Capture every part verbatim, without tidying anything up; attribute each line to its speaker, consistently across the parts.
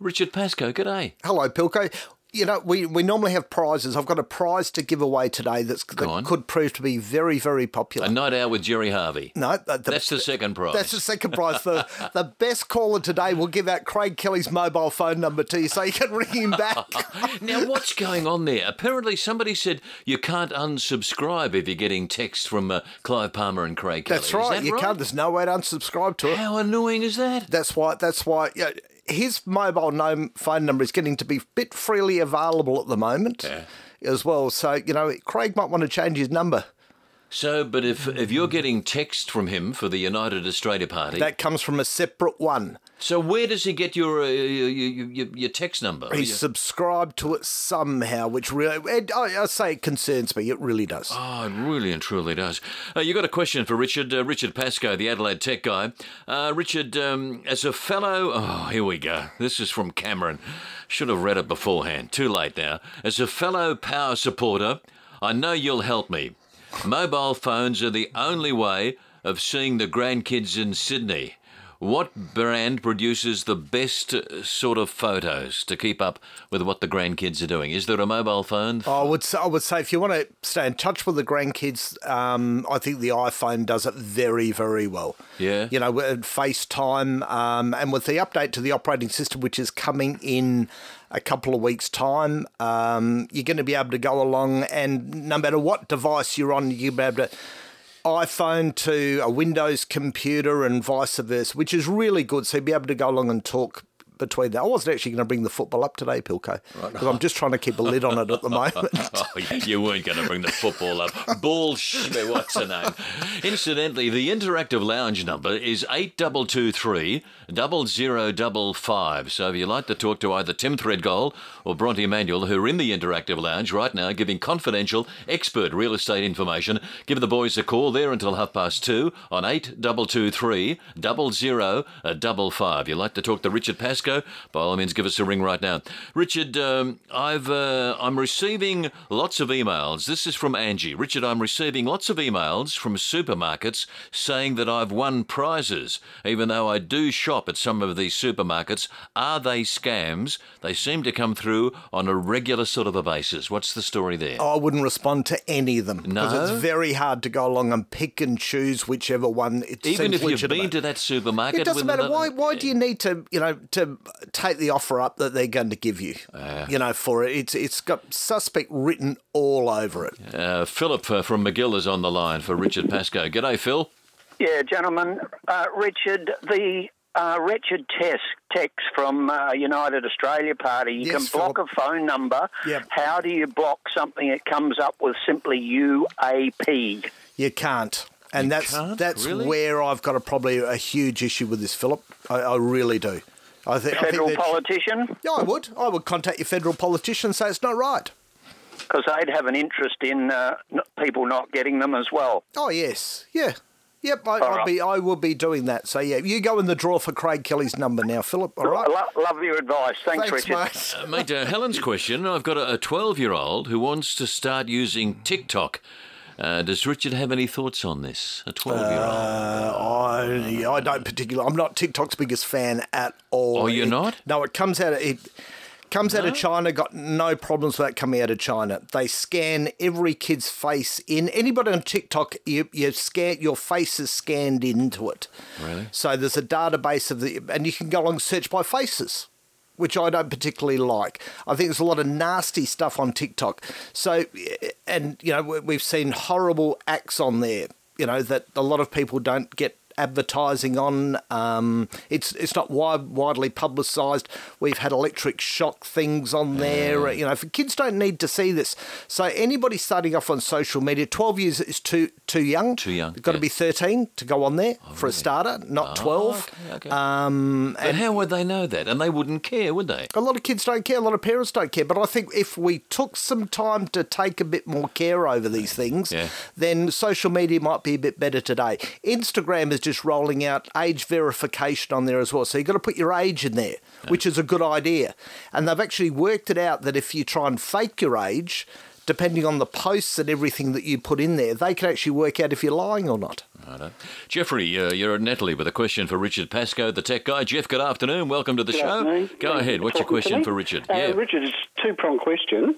Speaker 1: Richard Pascoe, g'day.
Speaker 2: Hello, Pilko. You know, we, we normally have prizes. I've got a prize to give away today that's, that could prove to be very, very popular.
Speaker 1: A night out with Jerry Harvey.
Speaker 2: No. The,
Speaker 1: that's the second prize.
Speaker 2: That's the second prize. The, the best caller today will give out Craig Kelly's mobile phone number to you so you can ring him back.
Speaker 1: Now, what's going on there? Apparently somebody said you can't unsubscribe if you're getting text from uh, Clive Palmer and Craig Kelly.
Speaker 2: That's right.
Speaker 1: That
Speaker 2: you
Speaker 1: right?
Speaker 2: can't. There's no way to unsubscribe to it.
Speaker 1: How annoying is that?
Speaker 2: That's why. That's why. You know, his mobile no phone number is getting to be a bit freely available at the moment
Speaker 1: yeah.
Speaker 2: as well. So, you know, Craig might want to change his number.
Speaker 1: So, but if if you're getting text from him for the United Australia Party...
Speaker 2: That comes from a separate one.
Speaker 1: So where does he get your uh, your, your, your text number?
Speaker 2: He's subscribed to it somehow, which really... It, I, I say it concerns me. It really does.
Speaker 1: Oh, it really and truly does. Uh, you got a question for Richard, uh, Richard Pascoe, the Adelaide tech guy. Uh, Richard, um, as a fellow... Oh, here we go. This is from Cameron. Should have read it beforehand. Too late now. As a fellow Power supporter, I know you'll help me. Mobile phones are the only way of seeing the grandkids in Sydney. What brand produces the best sort of photos to keep up with what the grandkids are doing? Is there a mobile phone?
Speaker 2: I would say, I would say if you want to stay in touch with the grandkids, um, I think the iPhone does it very, very well.
Speaker 1: Yeah.
Speaker 2: You know, with FaceTime, um, and with the update to the operating system, which is coming in a couple of weeks' time, um, you're going to be able to go along, and no matter what device you're on, you'll be able to... iPhone to a Windows computer and vice versa, which is really good. So you'll be able to go along and talk between that. I wasn't actually going to bring the football up today, Pilko, because right. I'm just trying to keep a lid on it at the moment.
Speaker 1: Oh, you weren't going to bring the football up. Bullshit, what's the name? Incidentally, the interactive lounge number is eight two two three, zero zero five five. So if you'd like to talk to either Tim Threadgold or Bronte Emanuel, who are in the interactive lounge right now giving confidential, expert real estate information, give the boys a call there until half past two on eight two two three, zero zero five five. You'd like to talk to Richard Pascoe? By all means, give us a ring right now. Richard, um, I've, uh, I'm receiving lots of emails. This is from Angie. Richard, I'm receiving lots of emails from supermarkets saying that I've won prizes, even though I do shop at some of these supermarkets. Are they scams? They seem to come through on a regular sort of a basis. What's the story there?
Speaker 2: I wouldn't respond to any of them.
Speaker 1: No?
Speaker 2: Because it's very hard to go along and pick and choose whichever one it
Speaker 1: Even
Speaker 2: seems
Speaker 1: if you've
Speaker 2: legitimate.
Speaker 1: been to that supermarket?
Speaker 2: It doesn't
Speaker 1: with
Speaker 2: matter. Why, why do you need to, you know, to take the offer up that they're going to give you, uh, you know, for it? It's It's got suspect written all over it.
Speaker 1: Uh, Philip uh, from McGill is on the line for Richard Pascoe. G'day, Phil.
Speaker 3: Yeah, gentlemen. Uh, Richard, the uh, wretched test text from uh, United Australia Party, you
Speaker 2: yes,
Speaker 3: can block
Speaker 2: Philip.
Speaker 3: a phone number.
Speaker 2: Yep.
Speaker 3: How do you block something that comes up with simply U A P?
Speaker 2: You can't. And
Speaker 1: you
Speaker 2: that's
Speaker 1: can't?
Speaker 2: that's
Speaker 1: Really?
Speaker 2: where I've got a, probably a huge issue with this, Philip. I, I really do. I th-
Speaker 3: Federal
Speaker 2: I think
Speaker 3: politician?
Speaker 2: Yeah, I would. I would contact your federal politician and say it's not right.
Speaker 3: Because they'd have an interest in uh, n- people not getting them as well.
Speaker 2: Oh, yes. Yeah. Yep, I,
Speaker 3: All
Speaker 2: I'll
Speaker 3: right.
Speaker 2: be, I will be doing that. So, yeah, you go in the draw for Craig Kelly's number now, Philip, all right?
Speaker 3: Lo- love your advice. Thanks,
Speaker 2: Thanks,
Speaker 3: Richard.
Speaker 2: mate.
Speaker 1: Uh, mate, uh, Helen's question, I've got a twelve-year-old who wants to start using TikTok. Uh, does Richard have any thoughts on this? A twelve-year-old?
Speaker 2: Uh, I, I don't particularly... I'm not TikTok's biggest fan at all.
Speaker 1: Oh, you're
Speaker 2: It-
Speaker 1: not?
Speaker 2: No, it comes out of... It, Comes out
Speaker 1: No?
Speaker 2: of China, got no problems with that coming out of China. They scan every kid's face in. Anybody on TikTok, you, you scan, your face is scanned into it.
Speaker 1: Really?
Speaker 2: So there's a database of the... And you can go along and search by faces, which I don't particularly like. I think there's a lot of nasty stuff on TikTok. So, and, you know, we've seen horrible acts on there, you know, that a lot of people don't get advertising on. Um, it's it's not wide, widely publicised. We've had electric shock things on there. You know, for kids don't need to see this. So anybody starting off on social media, twelve years is too too young.
Speaker 1: Too young.
Speaker 2: You've got
Speaker 1: yeah.
Speaker 2: to be thirteen to go on there
Speaker 1: Oh,
Speaker 2: for
Speaker 1: really?
Speaker 2: a starter, not
Speaker 1: Oh,
Speaker 2: twelve.
Speaker 1: okay, okay.
Speaker 2: Um,
Speaker 1: But how would they know that? And they wouldn't care, would they?
Speaker 2: a lot of kids don't care, a lot of parents don't care, but I think if we took some time to take a bit more care over these things,
Speaker 1: Yeah.
Speaker 2: then social media might be a bit better today. Instagram is just rolling out age verification on there as well, so you've got to put your age in there, which is a good idea. And they've actually worked it out that if you try and fake your age, depending on the posts and everything that you put in there, they can actually work out if you're lying or not.
Speaker 1: Righto. Jeffrey, uh, you're at Natalie with a question for Richard Pascoe, the tech guy. Jeff, good afternoon. Welcome to the
Speaker 4: Good
Speaker 1: show.
Speaker 4: afternoon.
Speaker 1: Go
Speaker 4: Thank
Speaker 1: ahead.
Speaker 4: you
Speaker 1: What's your
Speaker 4: talking to
Speaker 1: question
Speaker 4: me.
Speaker 1: for Richard?
Speaker 4: Uh,
Speaker 1: yeah.
Speaker 4: Richard, it's a two-pronged question.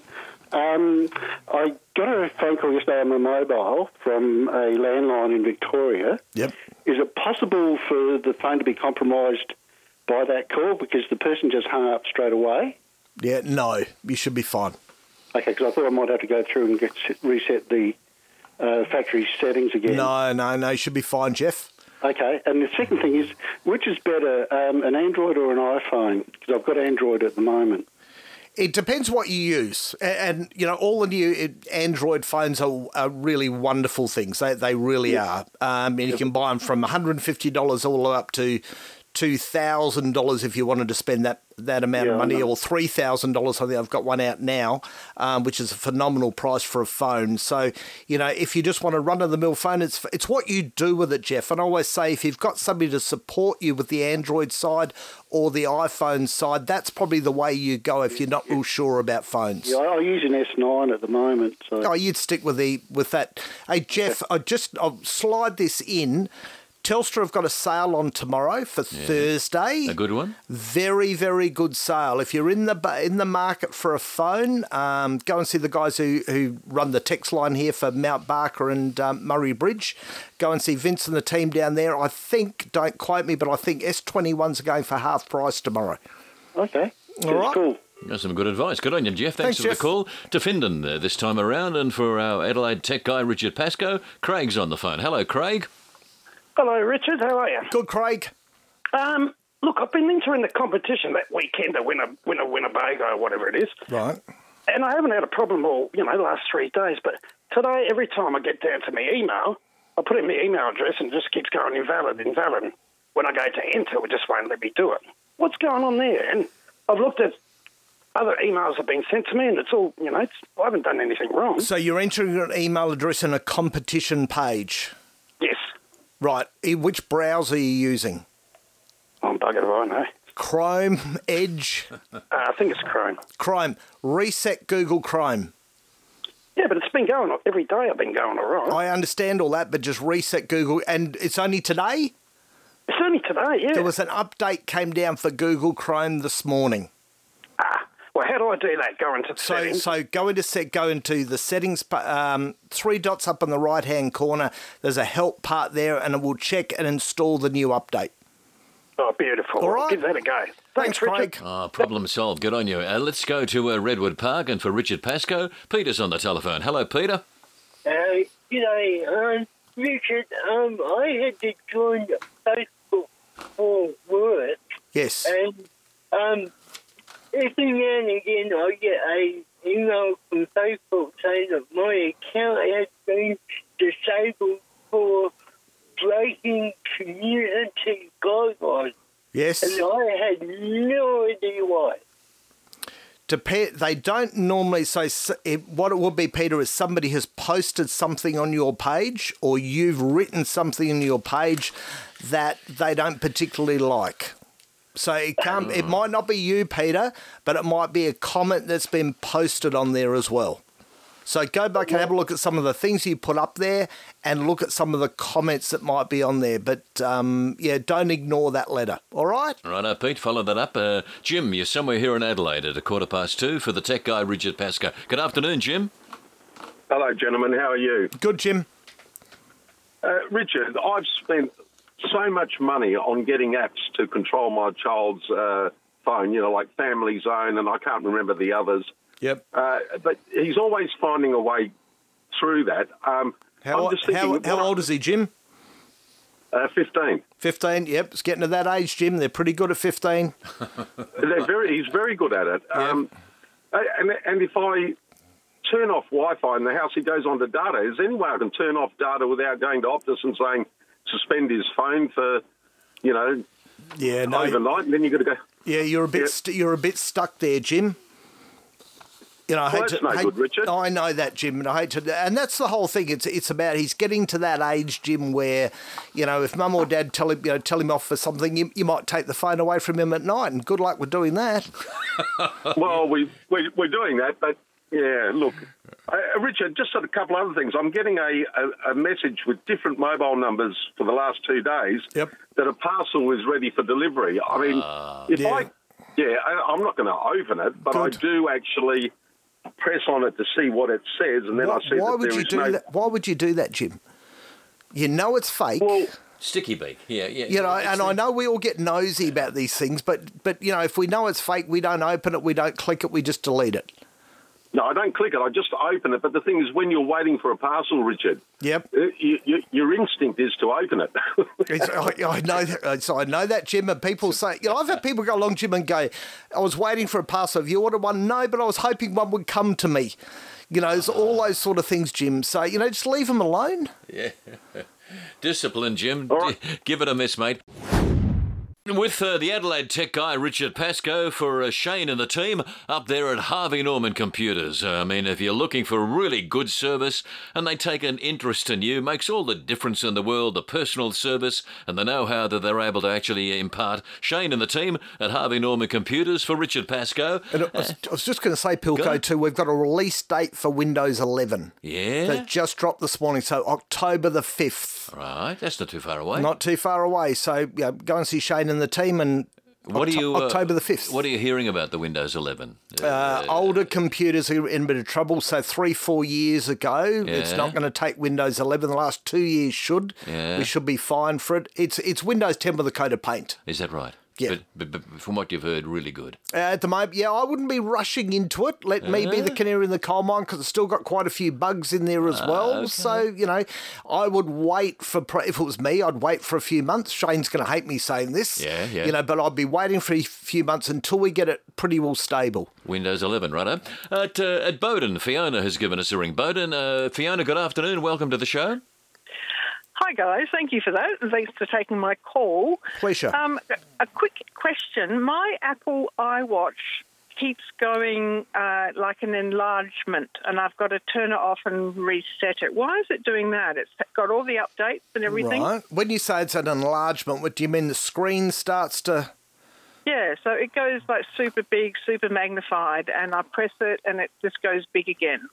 Speaker 4: Um, I got a phone call yesterday on my mobile from a landline in Victoria.
Speaker 2: Yep.
Speaker 4: Is it possible for the phone to be compromised by that call because the person just hung up straight away?
Speaker 2: Yeah, no, you should be fine.
Speaker 4: Okay, because I thought I might have to go through and get, reset the uh, factory settings again.
Speaker 2: No, no, no, you should be fine, Jeff.
Speaker 4: Okay, and the second thing is, which is better, um, an Android or an iPhone? Because I've got Android at the moment.
Speaker 2: It depends what you use. A- And, you know, all the new it- Android phones are, are really wonderful things. They they really are. Um, and you can buy them from one hundred fifty dollars all the way up to two thousand dollars if you wanted to spend that, that amount
Speaker 4: Yeah,
Speaker 2: of
Speaker 4: I
Speaker 2: money,
Speaker 4: know.
Speaker 2: or three thousand dollars. I think I've got one out now, um, which is a phenomenal price for a phone. So, you know, if you just want a run-of-the-mill phone, it's it's what you do with it, Jeff. And I always say if you've got somebody to support you with the Android side or the iPhone side, that's probably the way you go if you're not real sure about phones.
Speaker 4: Yeah, I I use an S nine at the moment. So.
Speaker 2: Oh, you'd stick with the with that. Hey, Jeff, I just I'll slide this in. Telstra have got a sale on tomorrow for Thursday.
Speaker 1: A good one?
Speaker 2: Very, very good sale. If you're in the ba- in the market for a phone, um, go and see the guys who, who run the text line here for Mount Barker and um, Murray Bridge. Go and see Vince and the team down there. I think, don't quote me, but I think S twenty-ones are going for half price tomorrow.
Speaker 4: Okay,
Speaker 2: All right.
Speaker 4: cool.
Speaker 1: That's some good advice. Good on you, Jeff. Thanks,
Speaker 2: Thanks,
Speaker 1: for
Speaker 2: Jeff.
Speaker 1: the call. To Findon uh, this time around, and for our Adelaide tech guy, Richard Pascoe, Craig's on the phone. Hello, Craig.
Speaker 5: Hello, Richard. How are you?
Speaker 2: Good, Craig.
Speaker 5: Um, look, I've been entering the competition that weekend to win a win a Winnebago or whatever it is,
Speaker 2: Right.
Speaker 5: and I haven't had a problem all you know the last three days. But today, every time I get down to my email, I put in my email address and it just keeps going invalid, invalid. When I go to enter, it just won't let me do it. What's going on there? And I've looked at other emails have been sent to me, and it's all you know. It's, I haven't done anything wrong.
Speaker 2: So you're entering your email address in a competition page.
Speaker 5: Yes,
Speaker 2: Right. Eh, Which browser are you using?
Speaker 5: I'm buggered if I know.
Speaker 2: Chrome, Edge,
Speaker 5: Uh, I think it's Chrome.
Speaker 2: Chrome. Reset Google Chrome.
Speaker 5: Yeah, but it's been going every day. I've been going all right.
Speaker 2: I understand all that, but just reset Google. And it's only today?
Speaker 5: It's only today, yeah.
Speaker 2: There was an update came down for Google Chrome this morning.
Speaker 5: Ah, well, how do I do that? Go into the
Speaker 2: So,
Speaker 5: settings?
Speaker 2: so go into set, go into the settings. pa- Um, three dots up in the right hand corner. There's a help part there, and it will check and install the new update.
Speaker 5: Oh, beautiful.
Speaker 2: All
Speaker 5: I'll
Speaker 2: right.
Speaker 5: give that a go.
Speaker 2: Thanks,
Speaker 5: Thanks, Richard.
Speaker 2: Craig.
Speaker 1: Ah, problem solved. Good on you. Uh, let's go to uh, Redwood Park, and for Richard Pascoe, Peter's on the telephone. Hello, Peter.
Speaker 6: Uh, g'day, um, Richard. Um, I had to join Facebook for work,
Speaker 2: Yes.
Speaker 6: and um, every now and again I get a email from Facebook saying that my account has been disabled for breaking community guidelines,
Speaker 2: Yes.
Speaker 6: and I had no idea why.
Speaker 2: Dep- they don't normally say so it, what it would be, Peter, is somebody has posted something on your page, or you've written something on your page that they don't particularly like. So it can't. It might not be you, Peter, but it might be a comment that's been posted on there as well. So go back and have a look at some of the things you put up there, and look at some of the comments that might be on there. But um, yeah, don't ignore that letter. All right.
Speaker 1: Righto, Pete, follow that up. Uh, Jim, you're somewhere here in Adelaide at a quarter past two for the tech guy, Richard Pascoe. Good afternoon, Jim.
Speaker 7: Hello, gentlemen. How are you?
Speaker 2: Good, Jim.
Speaker 7: Uh, Richard, I've spent so much money on getting apps to control my child's uh, phone, you know, like Family Zone, and I can't remember the others.
Speaker 2: Yep.
Speaker 7: Uh, but he's always finding a way through that. Um,
Speaker 2: How,
Speaker 7: I'm just thinking,
Speaker 2: how, how old is he, Jim?
Speaker 7: Uh, fifteen.
Speaker 2: fifteen, yep. It's getting to that age, Jim. They're pretty good at fifteen.
Speaker 7: They're very, he's very good at it. Um, and, and if I turn off Wi-Fi in the house, he goes on to data. Is there any way I can turn off data without going to Optus and saying suspend his phone for, you know,
Speaker 2: Yeah, no.
Speaker 7: overnight? And then you've got to go...
Speaker 2: Yeah, you're a bit
Speaker 7: Yeah.
Speaker 2: st- you're a bit stuck there, Jim. You know, I
Speaker 7: Well,
Speaker 2: hate
Speaker 7: that's
Speaker 2: to,
Speaker 7: no
Speaker 2: hate-
Speaker 7: good, Richard.
Speaker 2: I know that, Jim, and I hate to, and that's the whole thing. It's it's about he's getting to that age, Jim, where, you know, if mum or dad tell him, you know, tell him off for something, you, you might take the phone away from him at night, and good luck with doing that.
Speaker 7: Well, we, we, we're doing that, but, yeah, look, Uh, Richard, just a couple other things. I'm getting a, a, a message with different mobile numbers for the last two days
Speaker 2: Yep.
Speaker 7: that a parcel is ready for delivery. I mean,
Speaker 1: Uh,
Speaker 7: if
Speaker 2: yeah.
Speaker 7: I, yeah, I, I'm not going to open it, but
Speaker 2: Good.
Speaker 7: I do actually press on it to see what it says, and then
Speaker 2: Why,
Speaker 7: I see
Speaker 2: why
Speaker 7: that
Speaker 2: would
Speaker 7: there
Speaker 2: you
Speaker 7: is
Speaker 2: do
Speaker 7: no.
Speaker 2: that? Why would you do that, Jim? You know it's fake.
Speaker 7: Well,
Speaker 1: Sticky beak. Yeah, yeah.
Speaker 2: you know,
Speaker 1: It's
Speaker 2: and
Speaker 1: the-
Speaker 2: I know we all get nosy about these things, but but you know, if we know it's fake, we don't open it, we don't click it, we just delete it.
Speaker 7: no, I don't click it. I just open it. But the thing is, when you're waiting for a parcel, Richard,
Speaker 2: Yep.
Speaker 7: uh, you, you, your instinct is to open it.
Speaker 2: It's, I, I know that, so I know that, Jim, and people say, you know, I've had people go along, Jim, and go, I was waiting for a parcel. Have you ordered one? No, but I was hoping one would come to me. You know, it's all those sort of things, Jim. So, you know, just leave them alone.
Speaker 1: Yeah. Discipline, Jim.
Speaker 7: All right.
Speaker 1: D- give it a miss, mate. With uh, the Adelaide tech guy, Richard Pascoe, for uh, Shane and the team up there at Harvey Norman Computers. Uh, I mean, if you're looking for really good service and they take an interest in you, makes all the difference in the world, the personal service and the know-how that they're able to actually impart. Shane and the team at Harvey Norman Computers for Richard Pascoe.
Speaker 2: And I was, I was just going to say, Pilco,
Speaker 1: Go.
Speaker 2: too, we've got a release date for Windows eleven.
Speaker 1: Yeah.
Speaker 2: That just dropped this morning, so October the fifth.
Speaker 1: Right, that's not too far away.
Speaker 2: Not too far away. So, you know, go and see Shane and the team, and
Speaker 1: What
Speaker 2: Octo-
Speaker 1: are you, uh,
Speaker 2: October the fifth.
Speaker 1: What are you hearing about the Windows eleven?
Speaker 2: Uh, older computers are in a bit of trouble. So three, four years ago, it's
Speaker 1: Yeah.
Speaker 2: not going to take Windows eleven. The last two years should.
Speaker 1: Yeah.
Speaker 2: We should be fine for it. It's it's Windows ten with a coat of paint.
Speaker 1: Is that right?
Speaker 2: Yeah.
Speaker 1: But, but, but from what you've heard, really good.
Speaker 2: Uh, at the moment, yeah, I wouldn't be rushing into it. Let me be the canary in the coal mine because it's still got quite a few bugs in there as well.
Speaker 1: okay.
Speaker 2: So, you know, I would wait for, pro- if it was me, I'd wait for a few months. Shane's going to hate me saying this.
Speaker 1: Yeah, yeah.
Speaker 2: You know, but I'd be waiting for a few months until we get it pretty well stable.
Speaker 1: Windows eleven, righto. At, uh, at Bowden, Fiona has given us a ring. Bowden, uh, Fiona, good afternoon. Welcome to the show.
Speaker 8: Hi, guys. Thank you for that, and thanks for taking my call.
Speaker 2: Pleasure.
Speaker 8: Um, a quick question. My Apple iWatch keeps going uh, like an enlargement, and I've got to turn it off and reset it. Why is it doing that? It's got all the updates and everything.
Speaker 2: Right. When you say it's an enlargement, what do you mean? The screen starts to...
Speaker 8: Yeah, so it goes like super big, super magnified, and I press it, and it just goes big again.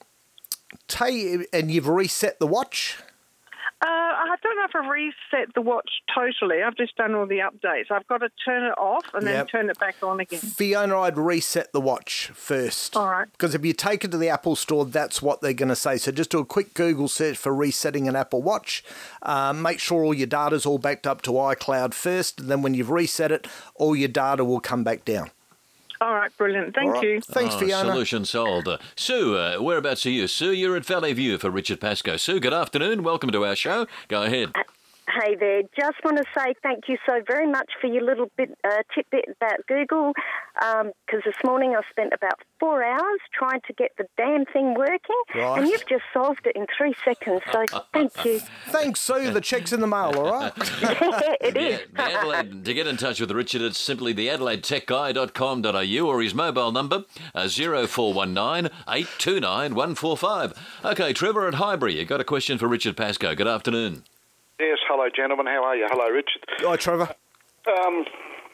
Speaker 2: Tay, and you've reset the watch?
Speaker 8: Uh, I don't know if I've reset the watch totally. I've just done all the updates. I've got to turn it off and then
Speaker 2: Yep.
Speaker 8: turn it back on again.
Speaker 2: Fiona, I'd reset the watch first.
Speaker 8: All right.
Speaker 2: Because if you take it to the Apple store, that's what they're going to say. So just do a quick Google search for resetting an Apple Watch. Um, make sure all your data's all backed up to iCloud first. And then when you've reset it, all your data will come back down.
Speaker 8: All right, brilliant. Thank
Speaker 2: All right.
Speaker 8: you.
Speaker 2: Thanks,
Speaker 1: Oh,
Speaker 2: Fiona.
Speaker 1: Solution solved. Uh, Sue, uh, whereabouts are you? Sue, you're at Valley View for Richard Pascoe. Sue, good afternoon. Welcome to our show. Go ahead.
Speaker 9: Hey there, just want to say thank you so very much for your little bit uh, tidbit about Google, because this morning I spent about four hours trying to get the damn thing working,
Speaker 2: Right.
Speaker 9: and you've just solved it in three seconds, so thank you.
Speaker 2: Thanks, Sue. The check's in the mail, all right?
Speaker 9: It is.
Speaker 1: The Adelaide, to get in touch with Richard, it's simply the adelaide tech guy dot com dot a u or his mobile number, uh, zero four one nine, eight two nine, one four five. Okay, Trevor at Highbury, you got a question for Richard Pascoe. Good afternoon.
Speaker 10: Yes, hello, gentlemen. How are you? Hello, Richard.
Speaker 2: Hi, Trevor.
Speaker 10: Um,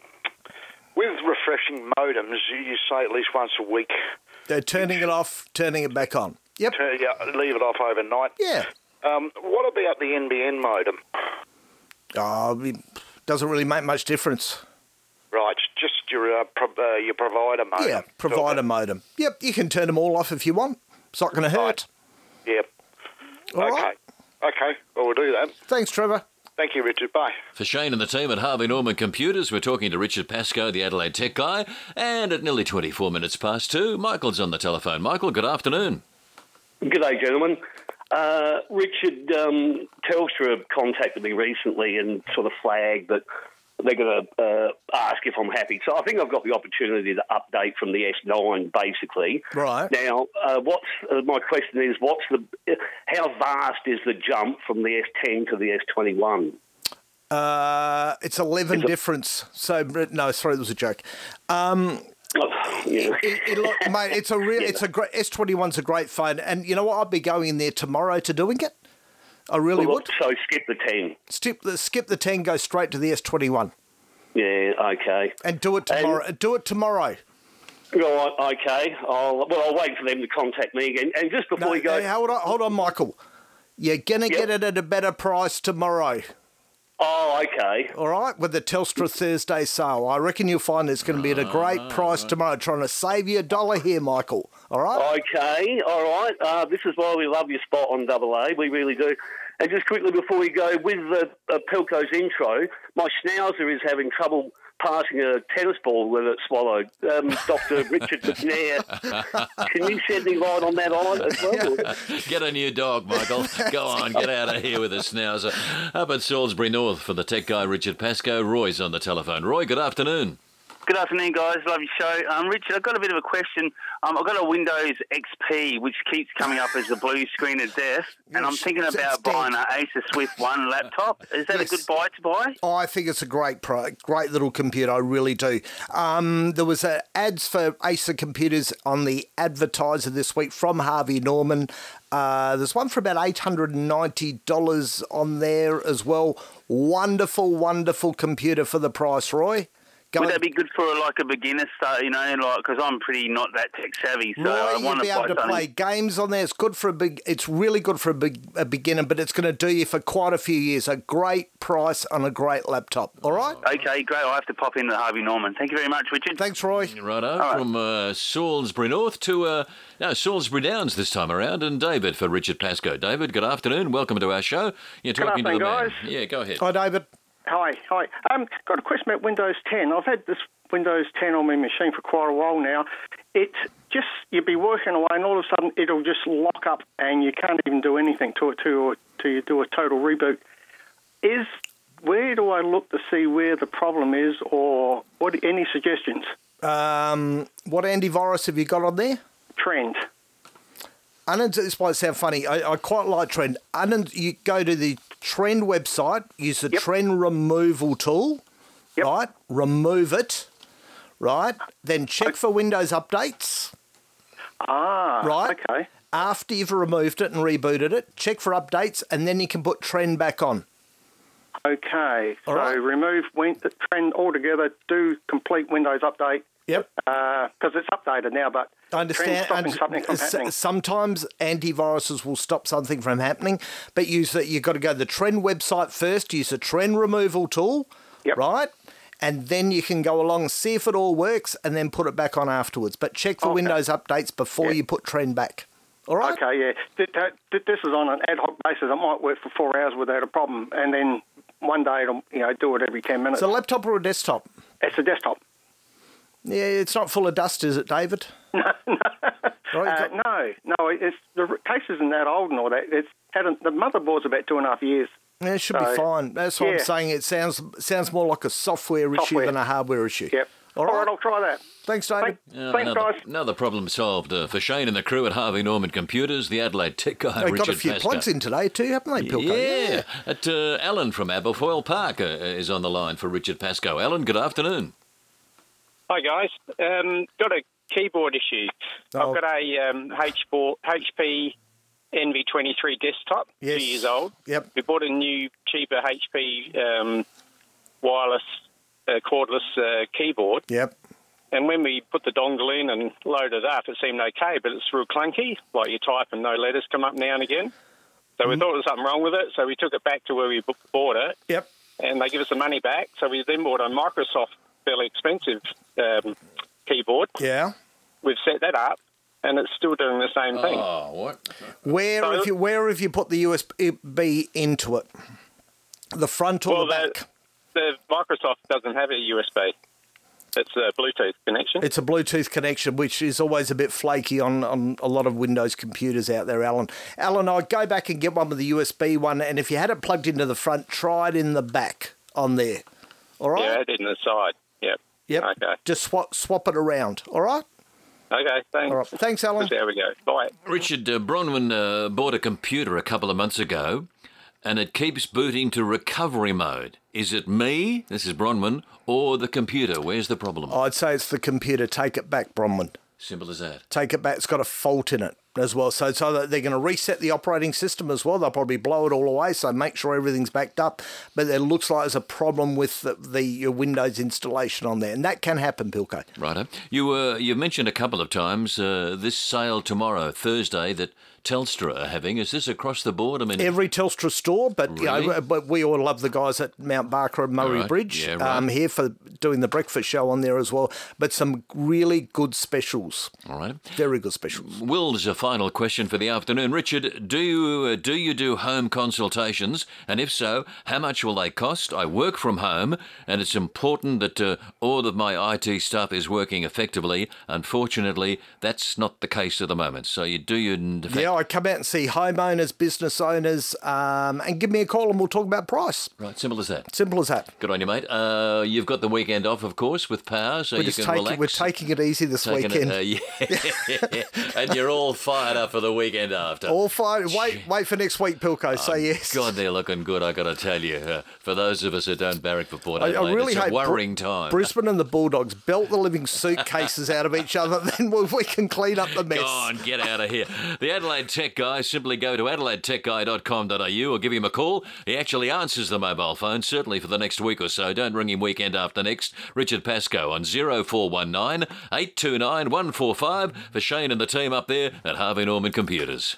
Speaker 10: with refreshing modems, you say at least once a week,
Speaker 2: They're turning it off, turning it back on. Yep.
Speaker 10: turn, yeah, leave it off overnight.
Speaker 2: Yeah.
Speaker 10: Um, what about the N B N modem?
Speaker 2: Oh, it doesn't really make much difference.
Speaker 10: Right, just your uh, pro- uh, your provider modem.
Speaker 2: Yeah, provider modem. Yep, you can turn them all off if you want. It's not going to hurt.
Speaker 10: Yep.
Speaker 2: All
Speaker 10: okay.
Speaker 2: right.
Speaker 10: Okay, well, we'll do that.
Speaker 2: Thanks, Trevor.
Speaker 10: Thank you, Richard. Bye.
Speaker 1: For Shane and the team at Harvey Norman Computers, we're talking to Richard Pascoe, the Adelaide tech guy, and at nearly twenty-four minutes past two, Michael's on the telephone. Michael, good afternoon.
Speaker 11: Good day, gentlemen. Uh, Richard, um, Telstra contacted me recently and sort of flagged that they're going to uh, ask if I'm happy. So I think I've got the opportunity to update from the S nine, basically.
Speaker 2: Right.
Speaker 11: Now, uh, what's uh, my question is, what's the how vast is the jump from the S ten to the S twenty-one?
Speaker 2: Uh, it's eleven
Speaker 11: It's a-
Speaker 2: difference. So, no, sorry, that was a joke. Um,
Speaker 11: Oh, yeah.
Speaker 2: it, it, look, mate, it's a real, it's a great, S twenty-one's a great phone. And you know what? I'd be going in there tomorrow to doing it. I really
Speaker 11: Well,
Speaker 2: would.
Speaker 11: So skip the ten.
Speaker 2: Skip the, skip the ten, go straight to the S twenty-one.
Speaker 11: Yeah, okay.
Speaker 2: And do it tomorrow. Do it tomorrow.
Speaker 11: Right, okay. I'll, well, I'll wait for them to contact me again. And just before
Speaker 2: No,
Speaker 11: you go...
Speaker 2: hey, hold on, hold on, Michael. You're going to
Speaker 11: Yep.
Speaker 2: get it at a better price tomorrow.
Speaker 11: Oh, okay.
Speaker 2: All right, with the Telstra Thursday sale. I reckon you'll find it's going to be at a great price tomorrow. Trying to save you a dollar here, Michael. All right?
Speaker 11: Okay, all right. Uh, this is why we love your spot on Double A. We really do. And just quickly before we go, with the uh, Pilco's intro, my schnauzer is having trouble passing a tennis ball with it swallowed. Um, Doctor Richard McNair, can you shed any light on that on as well?
Speaker 1: Get a new dog, Michael. Go on, get out of here with a schnauzer. Up at Salisbury North for the tech guy Richard Pascoe. Roy's on the telephone. Roy, good afternoon.
Speaker 12: Good afternoon, guys. Love your show. Um, Richard, I've got a bit of a question. Um, I've got a Windows X P, which keeps coming up as the blue screen of death, and I'm thinking about buying an Acer Swift one laptop. Is that
Speaker 2: Yes.
Speaker 12: a good buy to buy?
Speaker 2: Oh, I think it's a great pro, great little computer. I really do. Um, there was uh, ads for Acer computers on the Advertiser this week from Harvey Norman. Uh, there's one for about eight hundred ninety dollars on there as well. Wonderful, wonderful computer for the price, Roy. Go
Speaker 12: Would
Speaker 2: and-
Speaker 12: that be good for like a beginner start? You know, like because I'm pretty not that tech savvy, so
Speaker 2: Roy,
Speaker 12: I
Speaker 2: you'll
Speaker 12: want
Speaker 2: be
Speaker 12: to
Speaker 2: able
Speaker 12: buy
Speaker 2: to
Speaker 12: something.
Speaker 2: play games on there. It's good for a big. It's really good for a, big, a beginner, but it's going to do you for quite a few years. A great price on a great laptop. All right.
Speaker 12: Okay, great. I'll have to pop into Harvey Norman. Thank you very much, Richard.
Speaker 2: Thanks, Roy.
Speaker 1: Righto,
Speaker 12: right.
Speaker 1: from uh, Salisbury North to uh, no, Salisbury Downs this time around, and David for Richard Pascoe. David, good afternoon. Welcome to our show. You're
Speaker 5: Good
Speaker 1: talking to the
Speaker 5: afternoon,
Speaker 1: man.
Speaker 5: guys.
Speaker 1: Yeah, go ahead.
Speaker 2: Hi, David.
Speaker 5: Hi, hi. Um, got a question about Windows ten. I've had this Windows ten on my machine for quite a while now. It just, you'd be working away and all of a sudden it'll just lock up and you can't even do anything to it to, or to you do a total reboot. Is, where do I look to see where the problem is, or what? Any suggestions?
Speaker 2: Um, what antivirus have you got on there?
Speaker 5: Trend.
Speaker 2: Unin- this might sound funny. I, I quite like Trend. Unin- you go to the Trend website, use the
Speaker 5: Yep.
Speaker 2: Trend removal tool,
Speaker 5: Yep.
Speaker 2: right? Remove it, right? Then check for Windows updates.
Speaker 5: Ah,
Speaker 2: Right.
Speaker 5: okay.
Speaker 2: After you've removed it and rebooted it, check for updates, and then you can put Trend back on.
Speaker 5: Okay,
Speaker 2: All
Speaker 5: so
Speaker 2: right.
Speaker 5: remove win- Trend altogether, do complete Windows update,
Speaker 2: Yep.
Speaker 5: because it's updated now, but
Speaker 2: I understand.
Speaker 5: Trend's stopping
Speaker 2: and
Speaker 5: something from
Speaker 2: s-
Speaker 5: happening.
Speaker 2: Sometimes antiviruses will stop something from happening, but use that. You've got to go to the Trend website first. Use the Trend removal tool,
Speaker 5: Yep.
Speaker 2: right? And then you can go along, see if it all works, and then put it back on afterwards. But check for
Speaker 5: Okay.
Speaker 2: Windows updates before
Speaker 5: Yeah.
Speaker 2: you put Trend back. All right?
Speaker 5: Okay, yeah. Th- th- th- This is on an ad hoc basis. It might work for four hours without a problem, and then one day it'll, you know, do it every ten minutes.
Speaker 2: It's a laptop or a desktop?
Speaker 5: It's a desktop.
Speaker 2: Yeah, it's not full of dust, is it, David?
Speaker 5: No, no.
Speaker 2: Right,
Speaker 5: Uh,
Speaker 2: you got-
Speaker 5: no, no. It's the r- case isn't that old and all that. It's had a, the motherboard's about two and a half years.
Speaker 2: Yeah, it should be
Speaker 5: So,
Speaker 2: fine. That's what I'm
Speaker 5: yeah.
Speaker 2: saying. It sounds sounds more like a software, issue
Speaker 5: Software.
Speaker 2: than a hardware issue.
Speaker 5: Yep.
Speaker 2: All
Speaker 5: All
Speaker 2: right.
Speaker 5: right, I'll try that.
Speaker 2: Thanks, David.
Speaker 1: Uh,
Speaker 5: Thanks,
Speaker 1: another,
Speaker 5: guys.
Speaker 1: another problem solved uh, for Shane and the crew at Harvey Norman Computers, the Adelaide tech guy,
Speaker 2: They've
Speaker 1: Richard
Speaker 2: got a few
Speaker 1: Pascoe.
Speaker 2: plugs in today too, haven't they, Pilco?
Speaker 1: Yeah. At, uh, Alan from Aberfoyle Park uh, is on the line for Richard Pascoe. Alan, good afternoon.
Speaker 13: Hi guys, um, got a keyboard issue.
Speaker 2: Oh.
Speaker 13: I've got a um, H four, H P N V twenty-three desktop,
Speaker 2: Yes.
Speaker 13: two years old.
Speaker 2: Yep.
Speaker 13: We bought a new, cheaper H P um, wireless, uh, cordless uh, keyboard,
Speaker 2: Yep.
Speaker 13: and when we put the dongle in and load it up, it seemed okay, but it's real clunky, like you type and no letters come up now and again. So we thought there was something wrong with it, so we took it back to where we bu- bought it,
Speaker 2: Yep.
Speaker 13: and they give us the money back. So we then bought a Microsoft fairly expensive um, keyboard.
Speaker 2: Yeah.
Speaker 13: We've set that up, and it's still doing the same thing.
Speaker 1: Oh, what?
Speaker 2: Where
Speaker 13: So-
Speaker 2: have you where have you put the U S B into it? The front or
Speaker 13: well,
Speaker 2: the back?
Speaker 13: the, the Microsoft doesn't have a U S B. It's a Bluetooth connection.
Speaker 2: It's a Bluetooth connection, which is always a bit flaky on, on a lot of Windows computers out there, Alan. Alan, I'd go back and get one with the U S B one, and if you had it plugged into the front, try it in the back on there. All right?
Speaker 13: Yeah, it in the side. Yep.
Speaker 2: Yep.
Speaker 13: Okay.
Speaker 2: Just swap swap it around. All right?
Speaker 13: Okay, thanks.
Speaker 2: All right. Thanks, Alan.
Speaker 13: There we go. Bye.
Speaker 1: Richard, uh, Bronwyn uh, bought a computer a couple of months ago, and it keeps booting to recovery mode. Is it me, this is Bronwyn, or the computer? Where's the problem?
Speaker 2: I'd say it's the computer. Take it back, Bronwyn.
Speaker 1: Simple as that.
Speaker 2: Take it back. It's got a fault in it. as well. So, so that they're going to reset the operating system as well. They'll probably blow it all away, so make sure everything's backed up. But it looks like there's a problem with the, the your Windows installation on there, and that can happen, Pilko.
Speaker 1: Righto. You uh, you've mentioned a couple of times uh, this sale tomorrow, Thursday, that Telstra are having. Is this across the board? I mean,
Speaker 2: every Telstra store, but
Speaker 1: really?
Speaker 2: you know, but we all love the guys at Mount Barker and Murray
Speaker 1: right.
Speaker 2: Bridge
Speaker 1: yeah, right.
Speaker 2: um, here for doing the breakfast show on there as well. But some really good specials.
Speaker 1: All right,
Speaker 2: very good specials.
Speaker 1: Will's a final question for the afternoon. Richard, do you uh, do you do home consultations? And if so, how much will they cost? I work from home, and it's important that uh, all of my I T stuff is working effectively. Unfortunately, that's not the case at the moment. So you do you.
Speaker 2: Yeah, I come out and see homeowners, business owners, um, and give me a call and we'll talk about price.
Speaker 1: Right, simple as that.
Speaker 2: Simple as that.
Speaker 1: Good on you, mate. Uh, you've got the weekend off, of course, with power, so
Speaker 2: we're
Speaker 1: you
Speaker 2: just
Speaker 1: can
Speaker 2: taking,
Speaker 1: relax.
Speaker 2: We're taking it easy this
Speaker 1: Taking
Speaker 2: weekend.
Speaker 1: It, uh, yeah. And you're all fired up for the weekend after.
Speaker 2: All fired. Wait, wait for next week, Pilko.
Speaker 1: Oh,
Speaker 2: Say yes.
Speaker 1: God, they're looking good, I got to tell you. Uh, for those of us that don't barrack for Port
Speaker 2: I,
Speaker 1: Adelaide,
Speaker 2: I really
Speaker 1: it's a
Speaker 2: hope
Speaker 1: worrying
Speaker 2: Br-
Speaker 1: time.
Speaker 2: Brisbane and the Bulldogs belt the living suitcases out of each other, then we, we can clean up the mess.
Speaker 1: Go on, get out of here. The Adelaide Tech Guy, simply go to adelaide tech guy dot com dot a u or give him a call. He actually answers the mobile phone, certainly for the next week or so. Don't ring him weekend after next. Richard Pascoe on zero four one nine, eight two nine, one four five for Shane and the team up there at Harvey Norman Computers.